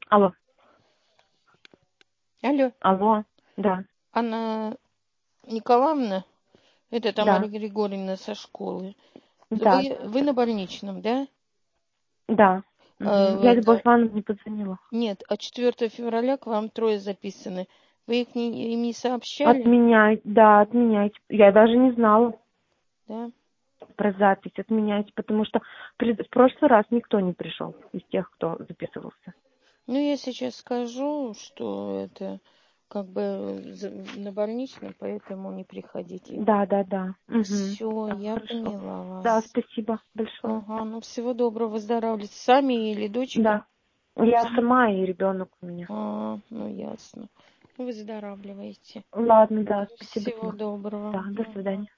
Алло. Алло, Алло. Да. Анна Николаевна, это Тамара Да. Григорьевна со школы. Да. Вы на больничном, да? Да. Угу. Я Да. Любовь Ивановна не позвонила. Нет, а 4 февраля к вам трое записаны. Вы им не сообщали? Отменяйте. Да, отменяйте. Я даже не знала Да. про запись. Отменяйте, потому что в прошлый раз никто не пришел из тех, кто записывался. Ну, я сейчас скажу, что это как бы на больничном, поэтому не приходите. Да, да, да. Угу. Все, Да, я хорошо. поняла Да, вас. спасибо большое. Ага, ну всего доброго, выздоравливайте. Сами или дочка? Да. Я сама и ребенок у меня. Ну ясно. Выздоравливайте. Ладно, да, спасибо Всего тебе. доброго. Да, до свидания.